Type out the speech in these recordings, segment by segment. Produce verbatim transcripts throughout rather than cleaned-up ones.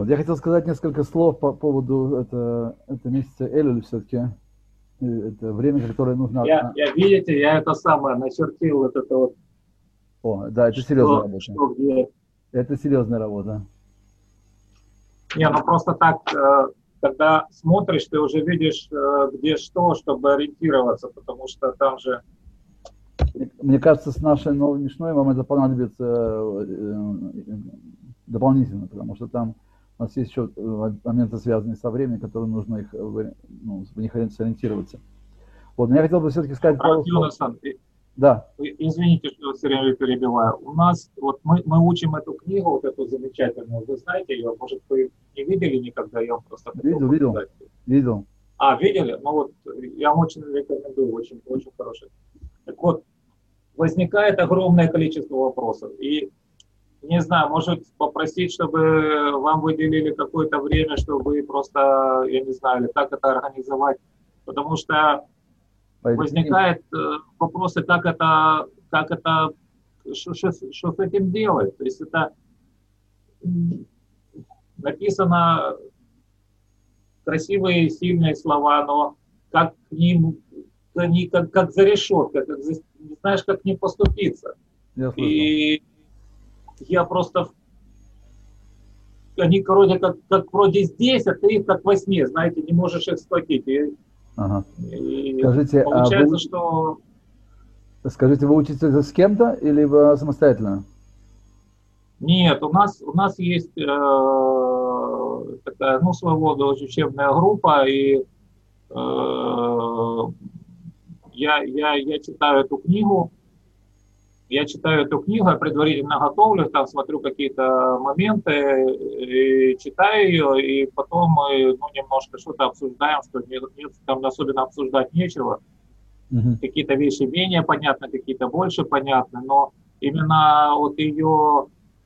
Вот, я хотел сказать несколько слов по поводу это, это месяца Элюль все-таки. Это время, которое нужно... Я, я, видите, я это самое начертил, вот это вот. О, да, это серьезная Что, работа. что где. Это серьезная работа. Не, ну просто так, когда смотришь, ты уже видишь, где что, чтобы ориентироваться, потому что там же... Мне кажется, с нашей новой Мишной вам это понадобится дополнительно, потому что там у нас есть еще моменты, связанные со временем, которые нужно их, ну, в них сориентироваться. Вот, но я хотел бы все-таки сказать пару слов. Да. Извините, что все время перебиваю. У нас, вот мы, мы учим эту книгу, вот эту замечательную, вы знаете ее, может, вы не видели никогда, я вам просто хотел видел, видел, видел. А, видели? Ну вот, я вам очень рекомендую, очень, очень хороший. Так вот, возникает огромное количество вопросов, и не знаю, может попросить, чтобы вам выделили какое-то время, чтобы вы просто, я не знаю, как это организовать, потому что возникают вопросы, как это, как это, что, что, что с этим делать. То есть это написано красивые, сильные слова, но как к ним, они как, как за решеткой, как, не знаешь, как к ним поступиться. Я И я просто, они вроде как, как вроде здесь, а ты их как во сне, знаете, не можешь их схватить. И, ага. и Скажите, получается, а вы, что... Скажите, вы учитесь это с кем-то или вы самостоятельно? Нет, у нас, у нас есть э, такая, ну, своего рода учебная группа, и э, я, я, я читаю эту книгу, я читаю эту книгу, я предварительно готовлю, там смотрю какие-то моменты, и читаю ее, и потом мы, ну, немножко что-то обсуждаем, что нет, нет, там особенно обсуждать нечего. Угу. Какие-то вещи менее понятны, какие-то больше понятны, но именно вот ее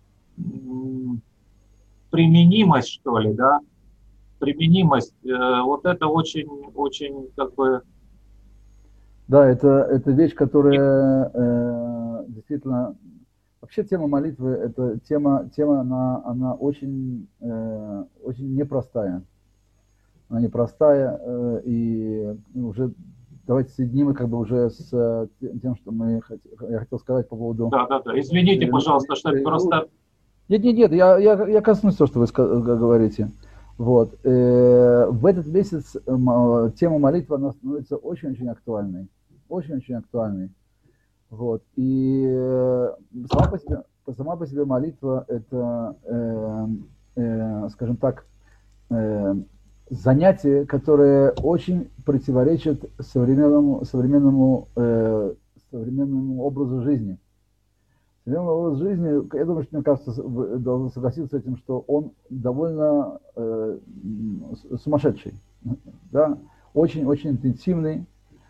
применимость, что ли, да, применимость, э, вот это очень, очень, как бы... Да, это, это вещь, которая э, действительно... Вообще тема молитвы, это тема, тема она, она очень, э, очень непростая. Она непростая, э, и уже давайте соединим как бы уже с тем, что мы хот... я хотел сказать по поводу... Да, да, да, извините, пожалуйста, что это просто... Нет, нет, нет, я, я, я коснусь того, что вы говорите. Вот. В этот месяц тема молитвы, она становится очень-очень актуальной. Очень-очень актуальной. Вот. И сама по себе, сама по себе молитва – это, э, э, скажем так, э, занятие, которое очень противоречит современному, современному, э, современному образу жизни. Современный образ жизни, я думаю, что, мне кажется, вы должны согласиться с этим, что он довольно э, сумасшедший, да? Очень-очень интенсивный.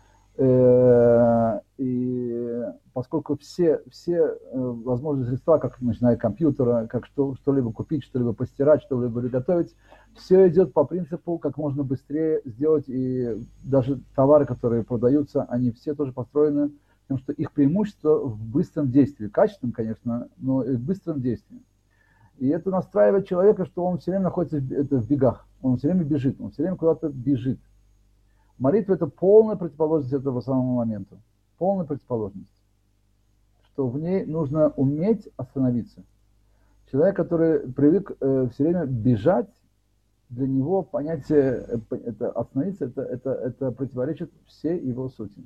Э, и поскольку все, все возможные средства, как начиная от компьютера, как что, что-либо купить, что-либо постирать, что-либо приготовить, все идет по принципу, как можно быстрее сделать, и даже товары, которые продаются, они все тоже построены, потому что их преимущество в быстром действии, качественном, конечно, но и в быстром действии. И это настраивает человека, что он все время находится в, это, в бегах, он все время бежит, он все время куда-то бежит. Молитва – это полная противоположность этого самого момента, полная противоположность, что в ней нужно уметь остановиться. Человек, который привык э, все время бежать, для него понятие э, это, остановиться, это, это, это противоречит всей его сути.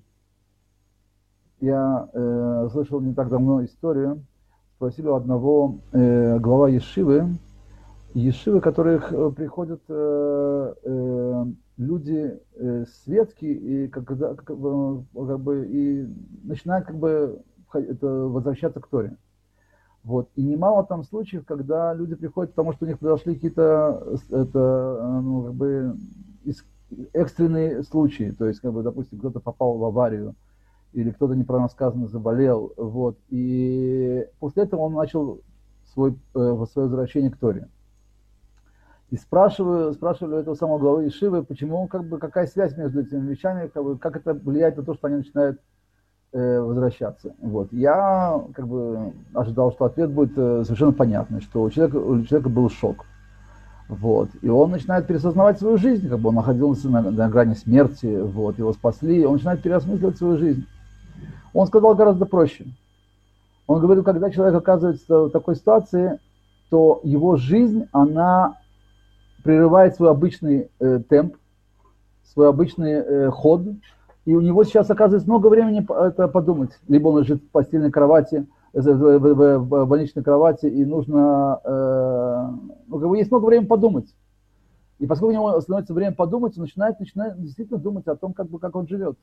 Я э, слышал не так давно историю, спросили у одного э, глава ешивы, ешивы, которых приходят э, э, люди э, светские и как, как, как бы и начинают как бы это, возвращаться к Торе. Вот. И немало там случаев, когда люди приходят, потому что у них произошли какие-то это, ну, как бы экстренные случаи, то есть, как бы, допустим, кто-то попал в аварию, или кто-то неправильно сказано заболел, вот, и после этого он начал свой, э, свое возвращение к Торе. И спрашиваю, спрашивали у этого самого главы ешивы, почему, как бы, какая связь между этими вещами, как, бы, как это влияет на то, что они начинают э, возвращаться. Вот. Я, как бы, ожидал, что ответ будет э, совершенно понятный, что у человека, у человека был шок. Вот. И он начинает пересознавать свою жизнь, как бы он находился на, на грани смерти, вот, его спасли, он начинает переосмысливать свою жизнь. Он сказал гораздо проще. Он говорил, когда человек оказывается в такой ситуации, то его жизнь, она прерывает свой обычный э, темп, свой обычный э, ход, и у него сейчас оказывается много времени это подумать. Либо он лежит в постельной кровати, в, в, в, в больничной кровати, и нужно, э, у него есть много времени подумать. И поскольку у него становится время подумать, он начинает, начинает действительно думать о том, как, бы, как он живет.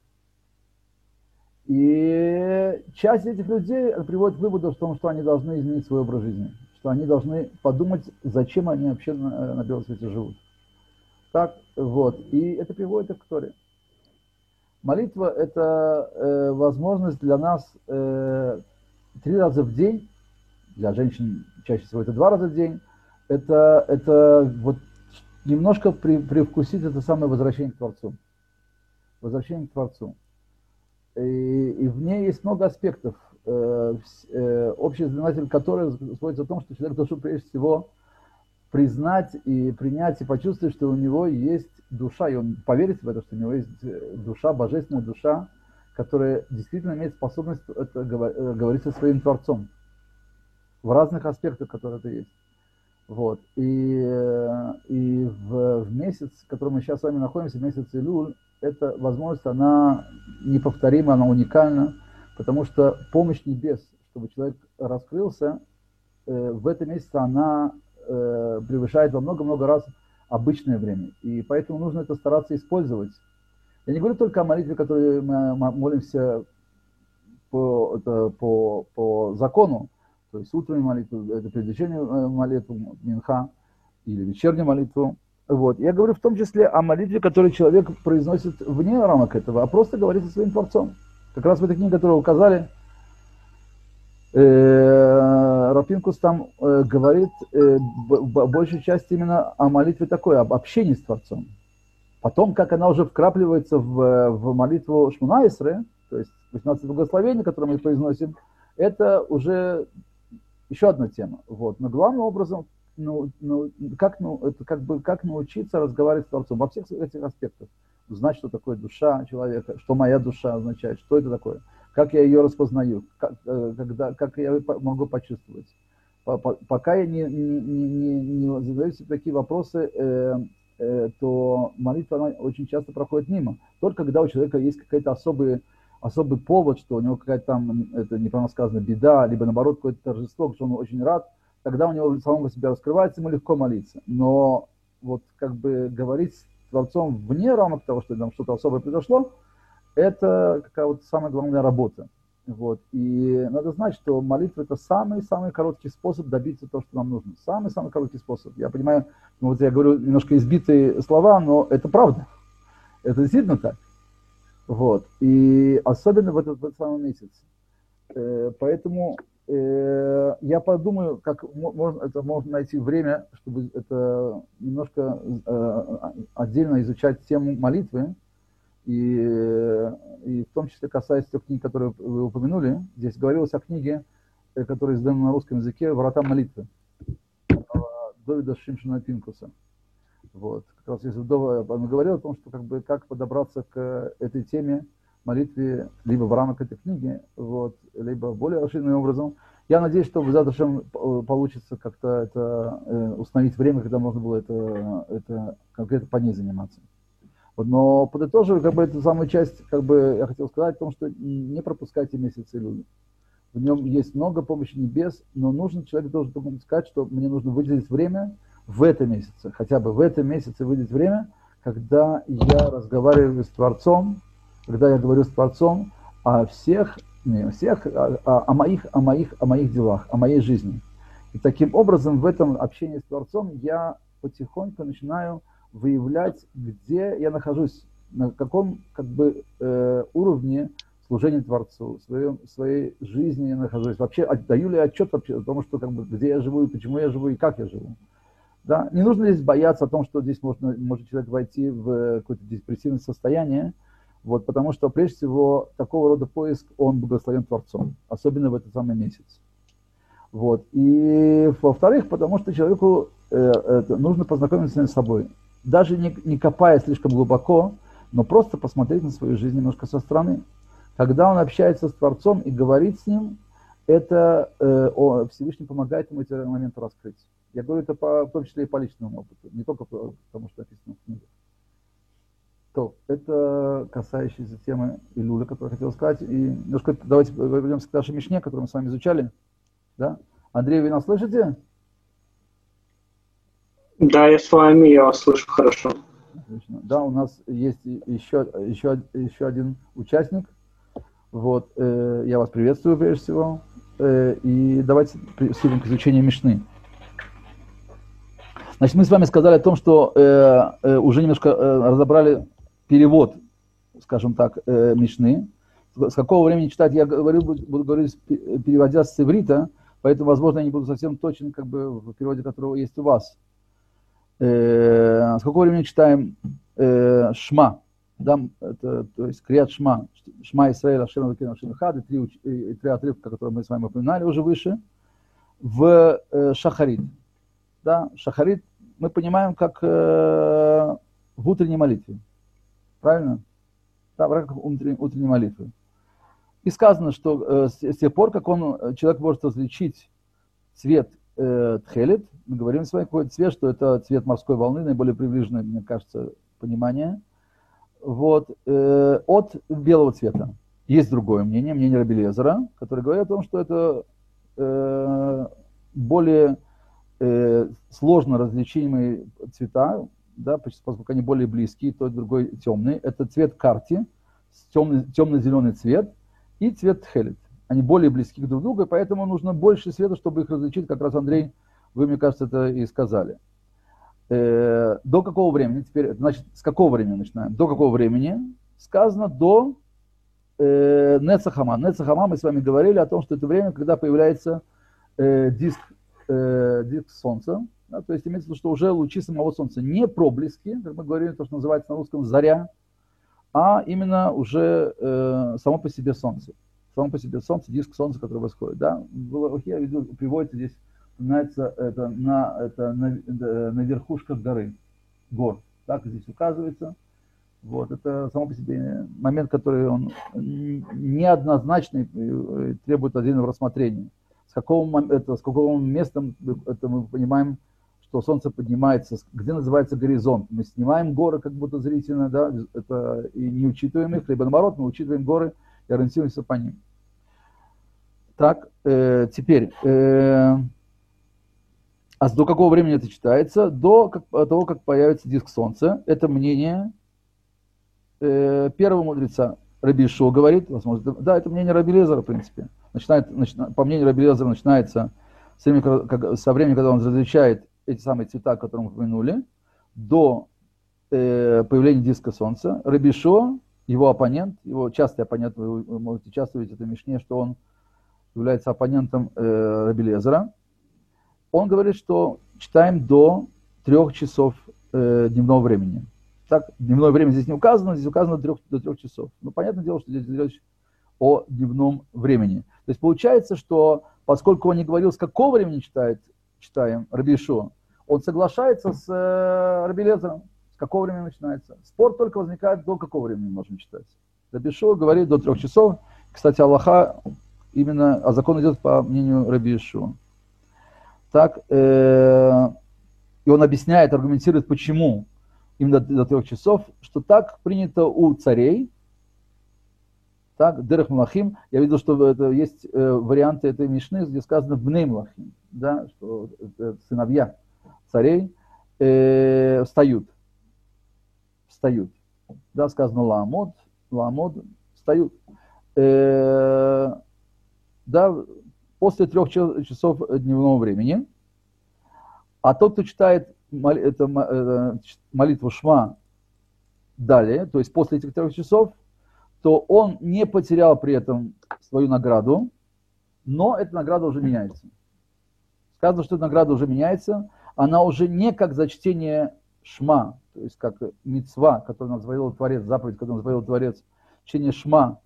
И часть этих людей приводит к выводу в том, что они должны изменить свой образ жизни, что они должны подумать, зачем они вообще на, на белом свете живут. Так, вот. И это приводит к Торе. Молитва – это э, возможность для нас э, три раза в день, для женщин чаще всего это два раза в день, это, это вот немножко при, привкусить это самое возвращение к Творцу. Возвращение к Творцу. И, и в ней есть много аспектов, э, э, общий знаменатель которых сводится в том, что человек должен прежде всего признать и принять и почувствовать, что у него есть душа, и он поверит в это, что у него есть душа, божественная душа, которая действительно имеет способность это говорить со своим Творцом в разных аспектах, которые это есть. Вот. И, и в, в месяц, в котором мы сейчас с вами находимся, месяц Илюль, эта возможность, она неповторима, она уникальна, потому что помощь небес, чтобы человек раскрылся, э, в этом месяце она э, превышает во много-много раз обычное время. И поэтому нужно это стараться использовать. Я не говорю только о молитве, которой мы молимся по, это, по, по закону, то есть утреннюю молитву, это перед вечернюю молитву, минха, или вечернюю молитву. Вот. Я говорю в том числе о молитве, которую человек произносит вне рамок этого, а просто говорит со своим Творцом. Как раз в этой книге, которую указали, э, Рав Пинкус там э, говорит э, большей части именно о молитве такой, об общении с Творцом. Потом, как она уже вкрапливается в, в молитву Шмона Эсре, то есть восемнадцатое благословение, которое мы произносим, это уже еще одна тема. Вот. Но главным образом, ну, ну, как, ну, это как, бы, как научиться разговаривать с Творцом во всех этих аспектах. Знать, что такое душа человека, что моя душа означает, что это такое, как я ее распознаю, как, когда, как я могу почувствовать. Пока я не, не, не, не задаю себе такие вопросы, э, э, то молитва она очень часто проходит мимо. Только когда у человека есть какая-то особая особый повод, что у него какая-то там, это неправильно сказано, беда, либо наоборот какое-то торжество, что он очень рад, тогда у него самого себя раскрывается, ему легко молиться. Но вот как бы говорить с Творцом вне рамок того, что там что-то особое произошло, это какая вот самая главная работа. Вот. И надо знать, что молитва – это самый-самый короткий способ добиться того, что нам нужно. Самый-самый короткий способ. Я понимаю, ну вот я говорю немножко избитые слова, но это правда. Это действительно так. Вот. И особенно в этот, в этот самый месяц. Э, поэтому э, я подумаю, как можно, это можно найти время, чтобы это немножко э, отдельно изучать тему молитвы. И, и в том числе касаясь тех книг, которые вы упомянули. Здесь говорилось о книге, которая издана на русском языке «Врата молитвы» Довида Шимшона Пинкуса. Вот. Как раз если он говорил о том, что как бы как подобраться к этой теме молитве либо в рамках этой книги, вот, либо более расширенным образом. Я надеюсь, что в завтрашнем получится как-то это э, установить время, когда можно было это, это конкретно по ней заниматься. Вот, но подытоживая как бы эту самую часть, как бы я хотел сказать о том, что не пропускайте месяц Илюля. В нем есть много помощи небес, но нужно, человек должен сказать, что мне нужно выделить время в этом месяце, хотя бы в этом месяце выделить время, когда я разговариваю с Творцом, когда я говорю с Творцом о всех, не о всех, а, а, о моих, о моих, о моих делах, о моей жизни. И таким образом в этом общении с Творцом я потихоньку начинаю выявлять, где я нахожусь, на каком как бы э, уровне служения Творцу, в, своем, в своей жизни я нахожусь. Вообще отдаю ли отчет вообще о том, что как бы, где я живу, и почему я живу, и как я живу. Да? Не нужно здесь бояться о том, что здесь можно, может человек войти в какое-то депрессивное состояние, вот, потому что прежде всего такого рода поиск, он благословен Творцом, особенно в этот самый месяц. Вот. И во-вторых, потому что человеку это, нужно познакомиться с собой. Даже не, не копая слишком глубоко, но просто посмотреть на свою жизнь немножко со стороны. Когда он общается с Творцом и говорит с ним, это э, о, Всевышний помогает ему эти моменты раскрыть. Я говорю это по, в том числе и по личному опыту, не только потому, что написано в книге. То, это касающееся темы Илюля, которую я хотел сказать. И немножко давайте вернемся к нашей Мишне, которую мы с вами изучали. Да? Андрей, вы нас слышите? Да, я с вами, я вас слышу хорошо. Отлично. Да, у нас есть еще, еще, еще один участник. Вот, э, я вас приветствую прежде всего. Э, и давайте приступим к изучению Мишны. Значит, мы с вами сказали о том, что э, э, уже немножко э, разобрали перевод, скажем так, э, Мишны. С какого времени читать, я говорю, буду, буду говорить, переводя с иврита, поэтому, возможно, я не буду совсем точен, как бы, в переводе, которого есть у вас. Э, с какого времени читаем э, Шма, да, это, то есть Крият Шма, Шма Исраэль, Ашем Элокейну Ашем Эхад, и три, и три отрывка, которые мы с вами упоминали уже выше, в э, Шахарит. Да, Шахарит мы понимаем как э, в утренней молитве. Правильно? Да, как в утренней, утренней молитве. И сказано, что э, с, с тех пор, как он, человек может различить цвет э, тхелет, мы говорим с вами, какой цвет, что это цвет морской волны, наиболее приближенное, мне кажется, понимание, вот, э, от белого цвета. Есть другое мнение, мнение Раби Элиэзера, который говорит о том, что это э, более э, сложно различимые цвета, да, поскольку они более близкие, тот другой темный. Это цвет карти, темный, темно-зеленый цвет, и цвет тхелет. Они более близки друг к другу, и поэтому нужно больше света, чтобы их различить. Как раз, Андрей, вы, мне кажется, это и сказали. Э, до какого времени? Теперь, значит, с какого времени начинаем? До какого времени? Сказано до э, Нецахама. Нецахама, мы с вами говорили о том, что это время, когда появляется э, диск, э, диск Солнца. Да, то есть имеется в виду, что уже лучи самого Солнца не проблески, как мы говорили, то, что называется на русском заря, а именно уже э, само по себе Солнце. Само по себе Солнце, диск Солнца, который восходит. Да? В Лахе, я видел, приводится здесь, упоминается это на, это на, на верхушках горы, гор. Так здесь указывается. Вот, это само по себе момент, который он неоднозначный, требует отдельного рассмотрения. С какого, это, с какого места это мы понимаем, что Солнце поднимается, где называется горизонт. Мы снимаем горы как будто зрительно, да, это, и не учитываем их, либо наоборот, мы учитываем горы и ориентируемся по ним. Так, э, теперь, э, а до какого времени это читается? До как, того, как появится диск Солнца. Это мнение э, первого мудреца. Раби Ишуа говорит, возможно, да, это мнение Раби Элиэзера, в принципе. Начинает, начина, по мнению Раби Элиэзера начинается со времени, как, со времени, когда он различает эти самые цвета, которые мы упомянули, до э, появления диска Солнца. Раби Ишуа, его оппонент, его частый оппонент, вы, вы можете часто видеть в этой Мишне, что он является оппонентом э, Раби Элиэзера. Он говорит, что читаем до трех часов э, дневного времени. Так, дневное время здесь не указано, здесь указано до трех, до трех часов. Но понятное дело, что здесь речь о дневном времени. То есть получается, что поскольку он не говорил, с какого времени читает, читаем Раби Ишуа, он соглашается с э, Раби Элиэзером. С какого времени начинается? Спор только возникает, до какого времени можем читать. Раби Ишуа говорит до трех часов. Кстати, Аллаха именно, а закон идет по мнению Раби Ишуа. Так, э, и он объясняет, аргументирует, почему именно до трех часов, что так принято у царей. Так, Дерех Млахим, я видел, что это есть э, варианты этой Мишны, где сказано Бней Млахим, да, что э, сыновья царей э, встают. Встают. Да, сказано Ламод, Ламод, встают. Э, да, после трех часов дневного времени. А тот, кто читает моли, это, э, молитву Шма далее, то есть после этих трех часов, то он не потерял при этом свою награду, но эта награда уже меняется. Сказано, что эта награда уже меняется, она уже не как за чтение Шма, то есть как мицва, которую нам завоевал Творец, заповедь, которую нам завоевал Творец, чтение Шма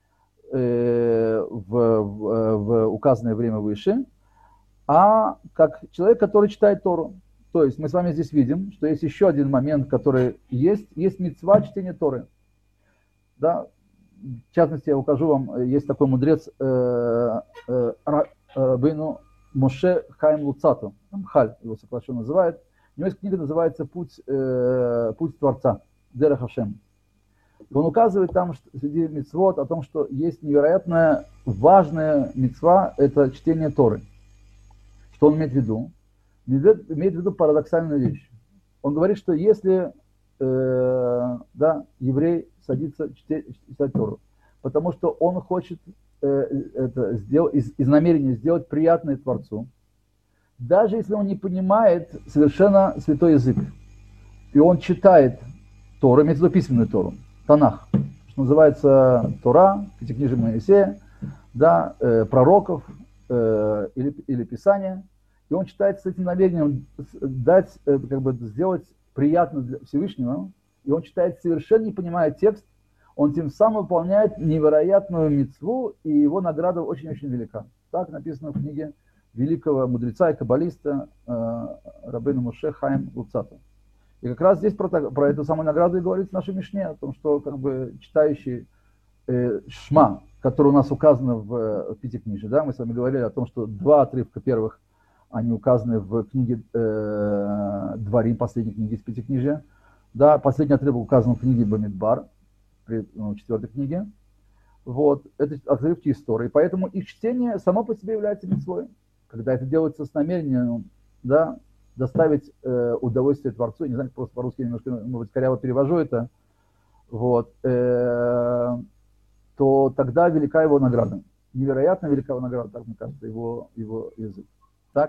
э, в, в, в указанное время выше, а как человек, который читает Тору. То есть мы с вами здесь видим, что есть еще один момент, который есть, есть мицва чтения Торы. Да? В частности, я укажу вам, есть такой мудрец э, э, Рабейну Моше Хаим Луцату, Хамхаль его сокращенно называют. У него есть книга, называется «Путь, э, Путь Творца», Дерех Хашем. И он указывает там что, среди мицвот о том, что есть невероятно важная мицва, это чтение Торы. Что он имеет в виду? Имеет в виду парадоксальную вещь. Он говорит, что если э, да, еврей садится читать, читать Тору, потому что он хочет э, это сделать, из, из намерения сделать приятное Творцу, даже если он не понимает совершенно святой язык, и он читает Тору, имеется в виду письменную Тору, Танах, что называется Тора, Пятикнижие Моисея, да, э, пророков э, или, или Писания, и он читает с этим намерением дать, э, как бы сделать приятно для Всевышнего, и он читает совершенно не понимая текст, он тем самым выполняет невероятную мицву, и его награда очень-очень велика. Так написано в книге великого мудреца и каббалиста э, Рабейну Моше Хаим Луцату. И как раз здесь про, про эту самую награду и говорится в нашей Мишне, о том, что как бы читающий э, Шма, который у нас указано в, в Пятикнижии, да, мы с вами говорили о том, что два отрывка первых, они указаны в книге э, Дворим, последней книге из Пятикнижия. Да, последний отрывок указан в книге Бамидбар, при ну, четвертой книге. Вот, это отрывки истории. Поэтому их чтение само по себе является мицвой. Когда это делается с намерением, да, доставить э, удовольствие Творцу. Я не знаю, просто по-русски немножко, может быть, коряво перевожу это. Вот, э, то тогда велика его награда. Невероятно велика его награда, так мне кажется, его, его язык. Так?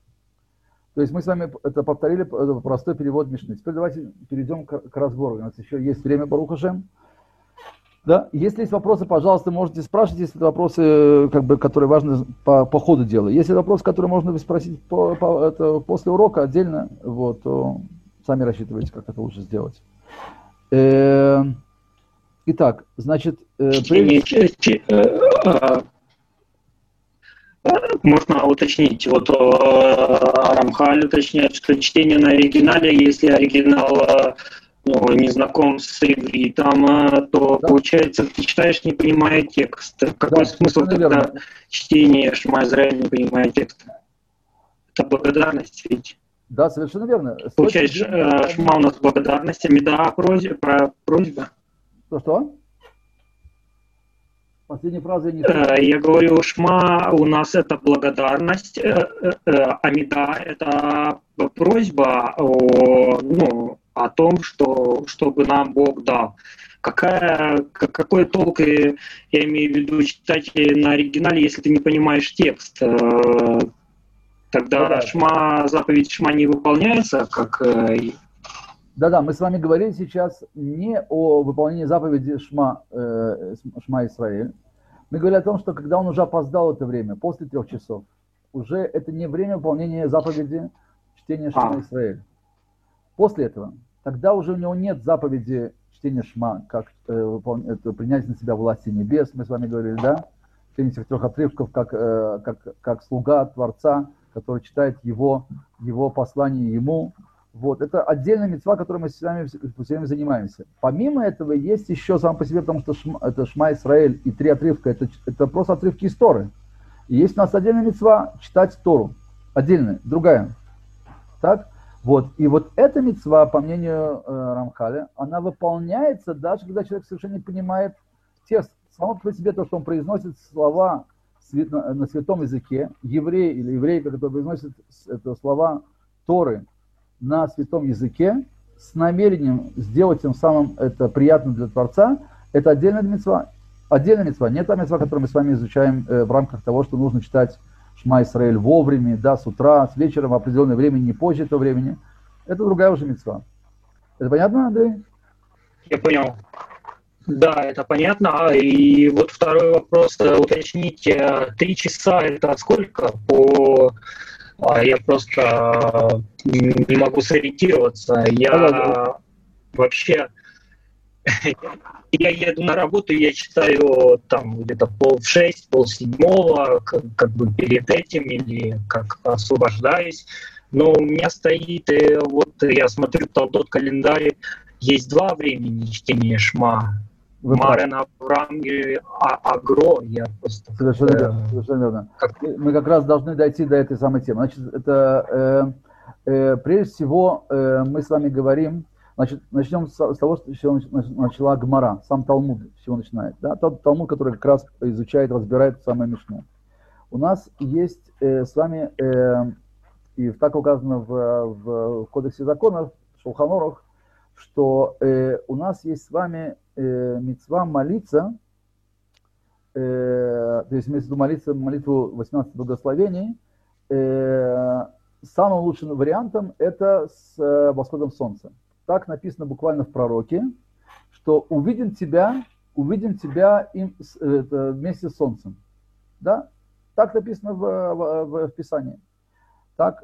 То есть мы с вами это повторили, это простой перевод Мишны. Теперь давайте перейдем к, к разбору. У нас еще есть время, Барух Ашем. Да? Если есть вопросы, пожалуйста, можете спрашивать, если это вопросы, как бы, которые важны по, по ходу дела. Если вопросы, которые можно спросить по, по, это, после урока отдельно, вот, то сами рассчитывайте, как это лучше сделать. Э, итак, значит... Э, прежде... Можно уточнить, вот Рамхаль уточняет, что чтение на оригинале, если оригинал ну, не знаком с ивритом, то да. Получается, ты читаешь, не понимая текст. Какой да, смысл тогда верно. Чтения Шма Израиль, не понимая текст? Это благодарность ведь? Да, совершенно верно. Получаешь, верно. Шма у нас благодарность, а Меда просьба. просьба. Что-что? Последняя фраза я не знаю. Я говорю, Шма у нас это благодарность, а Меда это просьба о, ну, о том, что, чтобы нам Бог дал. Какая, какой толк, я имею в виду, читать на оригинале, если ты не понимаешь текст? Тогда да, Шма, заповедь Шма не выполняется, как... Да-да, мы с вами говорили сейчас не о выполнении заповеди Шма, э, Шма Исраэль. Мы говорили о том, что когда он уже опоздал это время, после трех часов, уже это не время выполнения заповеди чтения Шма а. Исраэль. После этого, тогда уже у него нет заповеди чтения Шма, как э, выпол... это, принять на себя власти небес, мы с вами говорили, да? Чтение этих трех отрывков, как, э, как, как слуга Творца, который читает его, его послание ему. Вот, это отдельная мицва, которой мы с вами все время занимаемся. Помимо этого, есть еще сам по себе, потому что шма, это Шма Исраэль и три отрывка, это, это просто отрывки из Торы. И есть у нас отдельная мицва читать Тору. Отдельная, другая. Так? Вот. И вот эта мицва, по мнению э, Рамхаля, она выполняется даже когда человек совершенно не понимает текст. Само по себе то, что он произносит слова на, на святом языке, еврей или еврейка, который произносит это слова Торы на святом языке с намерением сделать тем самым это приятно для Творца, это отдельная мицва. Отдельная мицва, не та мицва, которую мы с вами изучаем э, в рамках того, что нужно читать Шма Исраэль вовремя, да, с утра, с вечера, в определенное время, не позже этого времени. Это другая уже мицва. Это понятно, Андрей? Я понял. Да, это понятно. И вот второй вопрос, уточните, три часа это сколько по... Я просто не могу сориентироваться. Я вообще... Я еду на работу, я читаю там где-то пол в шесть, пол седьмого, как, как бы перед этим или как освобождаюсь. Но у меня стоит, э, вот я смотрю тот, тот календарь, есть два времени чтения Шма. Марен Авраам и Агро. Я просто... Совершенно верно. Совершенно верно. Как... Мы как раз должны дойти до этой самой темы. Значит, это э, э, прежде всего э, мы с вами говорим, значит, начнем с, с того, с чего начала Гмара, сам Талмуд, с чего начинает. Да? Тот Талмуд, который как раз изучает, разбирает самое Мишну. У нас есть э, с вами, э, и так указано в, в Кодексе законов, в Шулхан Орух, что э, у нас есть с вами э, мицва молиться, э, то есть вместо молиться молитву восемнадцати благословений, э, самым лучшим вариантом это с э, восходом солнца. Так написано буквально в пророке, что увидим тебя, увидим тебя им, это, вместе с солнцем. Да? Так написано в, в, в, в Писании. Так,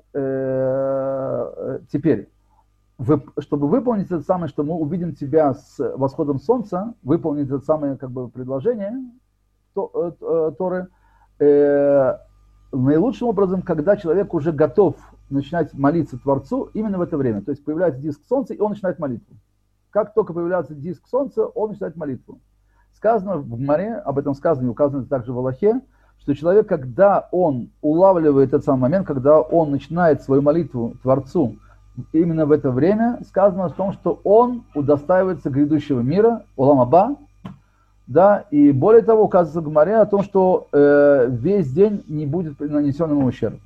э, теперь. Чтобы выполнить это самое, что мы увидим тебя с восходом солнца, выполнить это самое как бы предложение то, э, Торы, э, наилучшим образом, когда человек уже готов начинать молиться Творцу именно в это время. То есть появляется диск солнца, и он начинает молитву. Как только появляется диск солнца, он начинает молитву. Сказано в Гмаре, об этом сказано и указано также в Алахе, что человек, когда он улавливает этот самый момент, когда он начинает свою молитву Творцу, именно в это время сказано о том, что он удостаивается грядущего мира, Олам Аба, да, и более того, указывается в Гмаре о том, что э, весь день не будет нанесен ему ущерб.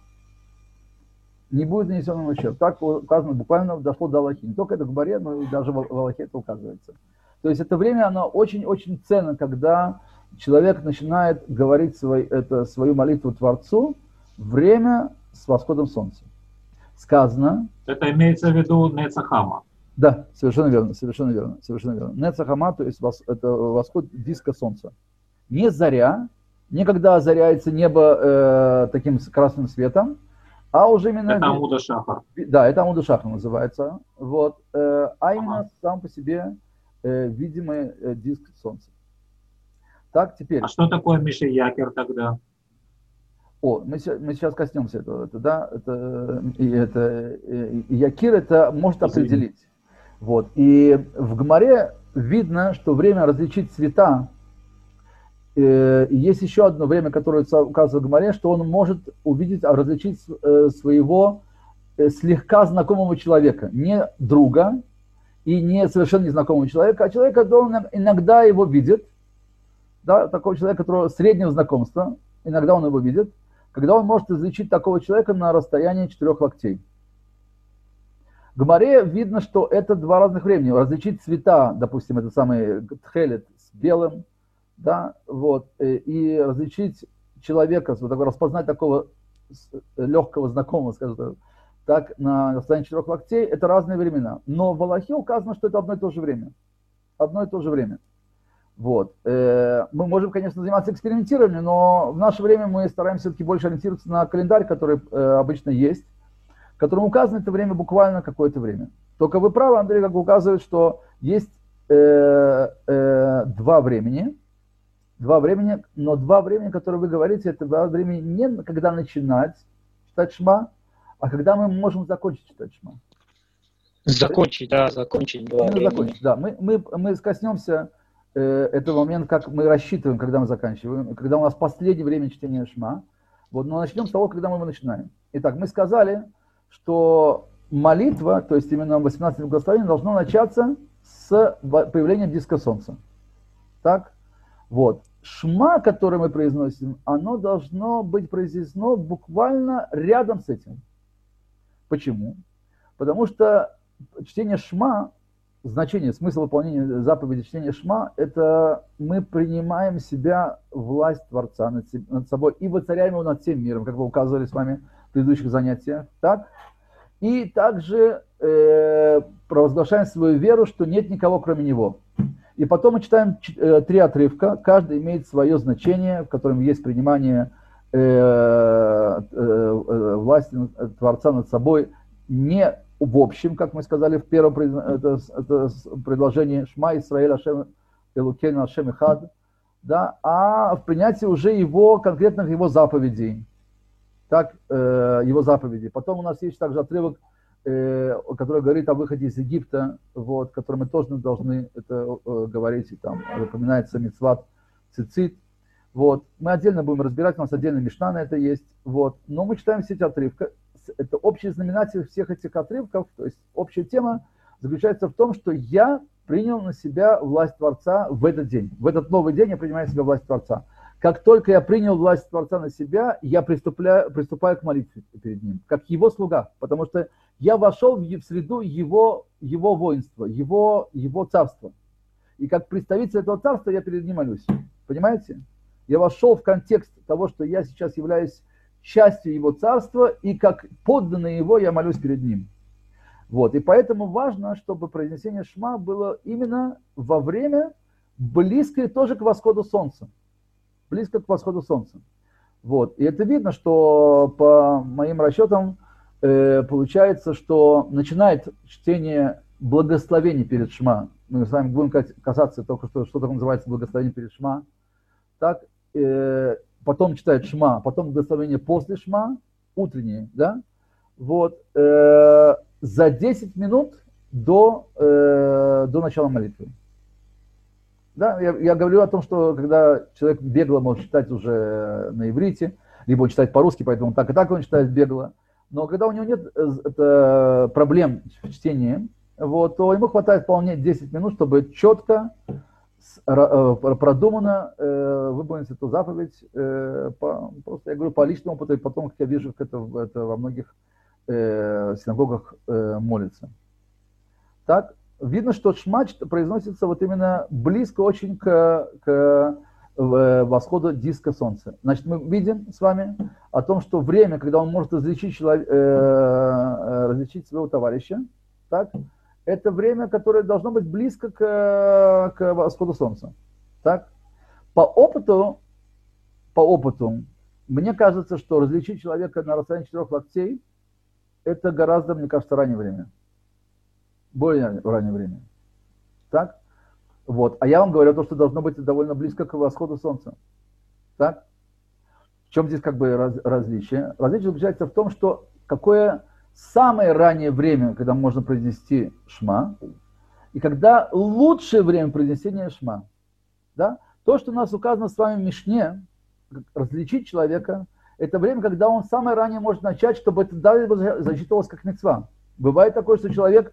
Не будет нанесен ему ущерб. Так указано, буквально дошло до Аллахи. Не только это в Гмаре, но и даже в Аллахе это указывается. То есть это время, оно очень-очень ценно, когда человек начинает говорить свой, это, свою молитву Творцу, время с восходом солнца. Сказано... Это имеется в виду Нецахама. Да, совершенно верно, совершенно верно, совершенно верно. Нецахама, то есть вос, это восход диска солнца. Не заря, не когда озаряется небо э, таким красным светом, а уже именно... Это Амуда Шахар. Да, это Амуда Шахар называется. Вот, э, а именно ага. сам по себе э, видимый э, диск солнца. Так, теперь... А что такое Мишиякер тогда? О, мы, мы сейчас коснемся этого, это, да, это, и это, и, и Якир это может определить. Вот. И в Гмаре видно, что время различить цвета, э, есть еще одно время, которое указывает в Гмаре, что он может увидеть, различить э, своего э, слегка знакомого человека, не друга и не совершенно незнакомого человека, а человека, который иногда его видит, да, такого человека, которого среднего знакомства, иногда он его видит, когда он может излечить такого человека на расстоянии четырех локтей. В Гмаре видно, что это два разных времени. Различить цвета, допустим, это самый тхелет с белым, да, вот, и различить человека, вот такой, распознать такого легкого знакомого, скажем так, на расстоянии четырех локтей, это разные времена. Но в Алахе указано, что это одно и то же время. Одно и то же время. Вот. Мы можем, конечно, заниматься экспериментированием, но в наше время мы стараемся все-таки больше ориентироваться на календарь, который обычно есть, в котором указано это время буквально какое-то время. Только вы правы, Андрей, как указывает, что есть э, э, два времени, два времени, но два времени, которые вы говорите, это два времени не когда начинать читать Шма, а когда мы можем закончить читать Шма. Закончить, да, закончить два времени. Закончить, да. Мы, мы, мы коснемся этого момента, как мы рассчитываем, когда мы заканчиваем, когда у нас последнее время чтения Шма. Вот, но начнем с того, когда мы его начинаем. Итак, мы сказали, что молитва, то есть именно восемнадцатое благословение, должно начаться с появлением диска солнца. Так? Вот. Шма, которое мы произносим, оно должно быть произнесено буквально рядом с этим. Почему? Потому что чтение Шма, значение, смысл выполнения заповеди чтения Шма, это мы принимаем себя власть Творца над, над собой и воцаряем его над всем миром, как вы указывали с вами в предыдущих занятиях. Так? И также э, провозглашаем свою веру, что нет никого, кроме него. И потом мы читаем э, три отрывка, каждый имеет свое значение, в котором есть принимание э, э, э, власти Творца над собой, не в общем, как мы сказали в первом это, это предложении Шма Исраэль Ашем Элукейну Ашем Эхад, да, а в принятии уже его конкретных его заповедей. так, э, его заповеди. Потом у нас есть также отрывок, э, который говорит о выходе из Египта, вот, который мы тоже должны это э, говорить, и там упоминается мицват цицит. Вот. Мы отдельно будем разбирать, у нас отдельно мишна на это есть. Вот. Но мы читаем все эти отрывки. Это общий знаменатель всех этих отрывков, то есть общая тема заключается в том, что я принял на себя власть Творца в этот день. В этот новый день я принимаю на себя власть Творца. Как только я принял власть Творца на себя, я приступаю, приступаю к молитве перед Ним, как Его слуга, потому что я вошел в среду Его, его воинства, его, его царства. И как представитель этого царства я перед Ним молюсь. Понимаете? Я вошел в контекст того, что я сейчас являюсь частью Его царства, и как подданный Его я молюсь перед Ним. Вот. И поэтому важно, чтобы произнесение Шма было именно во время, близкое тоже к восходу солнца. Близко к восходу солнца. Вот. И это видно, что по моим расчетам э, получается, что начинает чтение благословений перед Шма. Мы с вами будем касаться только что, что такое называется благословение перед Шма. Так, э, потом читает Шма, потом благословение после Шма, утреннее, да? Вот. Э, за десять минут до, э, до начала молитвы. Да, я, я говорю о том, что когда человек бегло может читать уже на иврите, либо он читает по-русски, поэтому так и так он читает бегло. Но когда у него нет это, проблем в чтении, вот, то ему хватает вполне десять минут, чтобы четко, продуманно э, выполнить эту заповедь. Э, по, просто я говорю по личному опыту, и потом, как я вижу, как это, это во многих э, синагогах э, молятся. Так, видно, что Шма произносится вот именно близко очень к, к восходу диска солнца. Значит, мы видим с вами о том, что время, когда он может различить, человек, э, различить своего товарища, так, это время, которое должно быть близко к, к восходу солнца. Так? По опыту, по опыту, мне кажется, что различить человека на расстоянии четырех локтей, это гораздо, мне кажется, раннее время. Более раннее время. Так? Вот. А я вам говорю то, что должно быть довольно близко к восходу солнца. Так? В чем здесь как бы раз, различие? Различие заключается в том, что какое самое раннее время, когда можно произнести Шма, и когда лучшее время произнесения Шма. Да? То, что у нас указано с вами в Мишне, различить человека, это время, когда он самое раннее может начать, чтобы это далее засчитывалось как мицва. Бывает такое, что человек,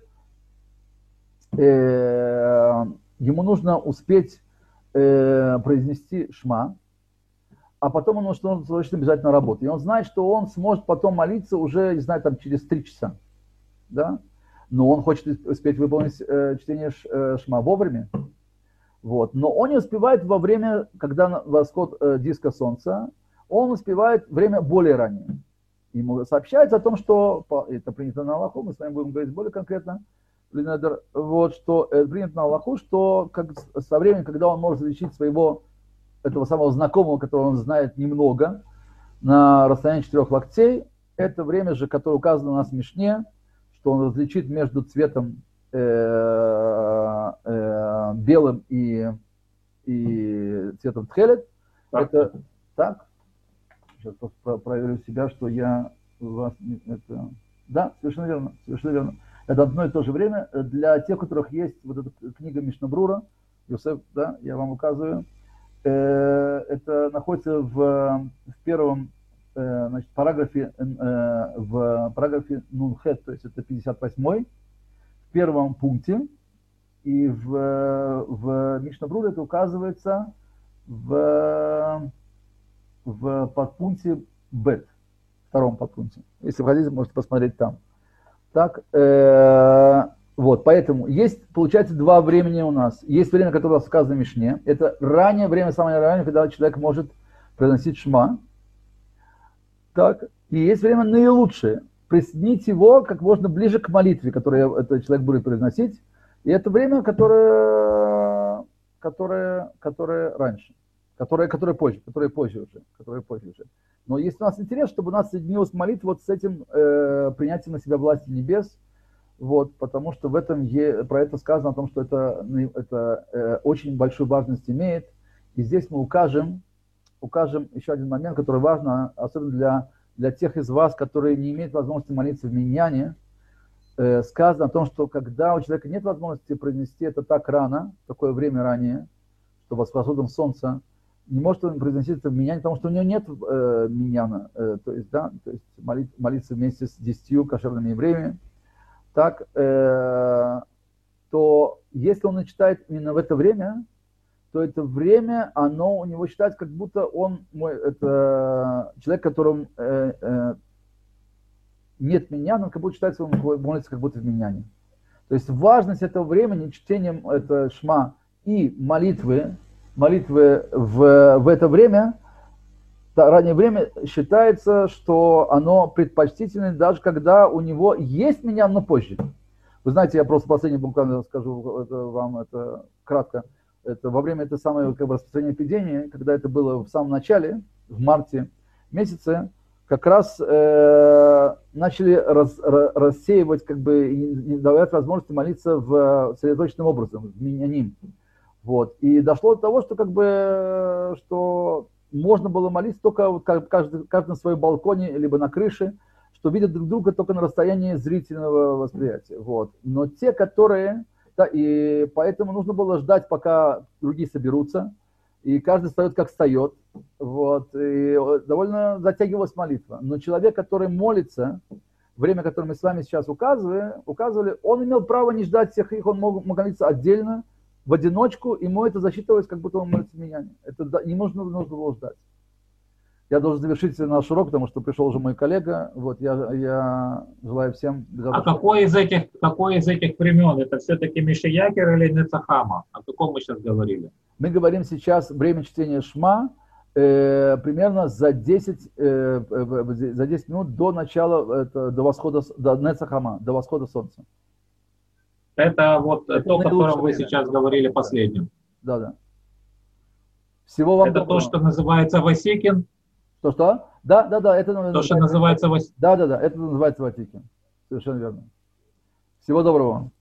э, ему нужно успеть э, произнести Шма, а потом он может срочно бежать на работу. И он знает, что он сможет потом молиться уже, не знаю, там через три часа. Да? Но он хочет успеть выполнить э, чтение ш, Шма вовремя. Вот. Но он не успевает во время, когда восход э, диска солнца, он успевает время более раннее. Ему сообщается о том, что, это принято на Аллаху, мы с вами будем говорить более конкретно, вот, что это принято на Аллаху, что как, со временем, когда он может различить своего этого самого знакомого, которого он знает немного, на расстоянии четырех локтей, это время же, которое указано у нас в Мишне, что он различит между цветом э, э, белым и, и цветом тхелет. Это так. Сейчас просто проверю себя, что я вас... Это, да, совершенно верно, совершенно верно. Это одно и то же время. Для тех, у которых есть вот эта книга Мишна-Брура, Йосеф, да, я вам указываю, это находится в, в первом значит, параграфе, в параграфе Нунхет, то есть это пятьдесят восьмой, в первом пункте, и в, в Мишна-Бруре это указывается в, в подпункте Бет, втором подпункте. Если вы хотите, можете посмотреть там. Так, э, вот, поэтому есть, получается, два времени у нас. Есть время, которое сказано в Мишне. Это раннее время, самое раннее, когда человек может произносить Шма. Так, и есть время наилучшее. Присоединить его как можно ближе к молитве, которую этот человек будет произносить. И это время, которое, которое, которое раньше, которое, которое позже, которое позже уже, которое позже уже. Но есть у нас интерес, чтобы у нас соединилась молитва вот с этим э, принятием на себя власти небес, вот, потому что в этом е, про это сказано о том, что это, это э, очень большую важность имеет. И здесь мы укажем, укажем еще один момент, который важен, особенно для для тех из вас, которые не имеют возможности молиться в миньяне, э, сказано о том, что когда у человека нет возможности произнести это так рано, в такое время ранее, что под восходом солнца, не может он произнести это в миньяне, потому что у него нет э, миньяна, э, то есть, да, то есть молить, молиться вместе с десятью кошерными евреями, так, э, то если он читает именно в это время, то это время, оно у него считается, как будто он, мой, это человек, которому э, э, нет миньяна, он как будто считается, он молится как будто в миньяне. То есть важность этого времени, чтением это шма и молитвы, молитвы в, в это время, раннее время, считается, что оно предпочтительное, даже когда у него есть миньян, но позже. Вы знаете, я просто последний буквально скажу это вам это кратко. Это во время этой самой как бы, распространения эпидемии, когда это было в самом начале, в марте месяце, как раз э, начали раз, ra, рассеивать, как бы, и не давать возможности молиться в сосредоточенным образом, в миньяним. Вот. И дошло до того, что, как бы, что можно было молиться только вот, каждый, каждый на своем балконе, либо на крыше, что видят друг друга только на расстоянии зрительного восприятия. Вот. Но те, которые... Да, и поэтому нужно было ждать, пока другие соберутся, и каждый встает, как встает. Вот, и довольно затягивалась молитва. Но человек, который молится, время, которое мы с вами сейчас указывали, указывали, он имел право не ждать всех их, он мог молиться отдельно, в одиночку, ему это засчитывалось, как будто он молится в миньяне. Это не нужно, нужно было ждать. Я должен завершить наш урок, потому что пришел уже мой коллега. Вот, я, я желаю всем... А какой из этих, какой из этих времен? Это все-таки Мишиякер или Нецахама? О каком мы сейчас говорили? Мы говорим сейчас время чтения Шма э, примерно за десять, э, за десять минут до начала, это, до восхода, до Нецахама, до восхода солнца. Это вот это то, о котором вы время. Сейчас говорили последним. Да, да. Всего вам это доброго. То, что называется Васикин. Что-что? Да, да, да. Это то, что называется Васикин. Да, да, да. Это называется Васикин. Совершенно верно. Всего доброго.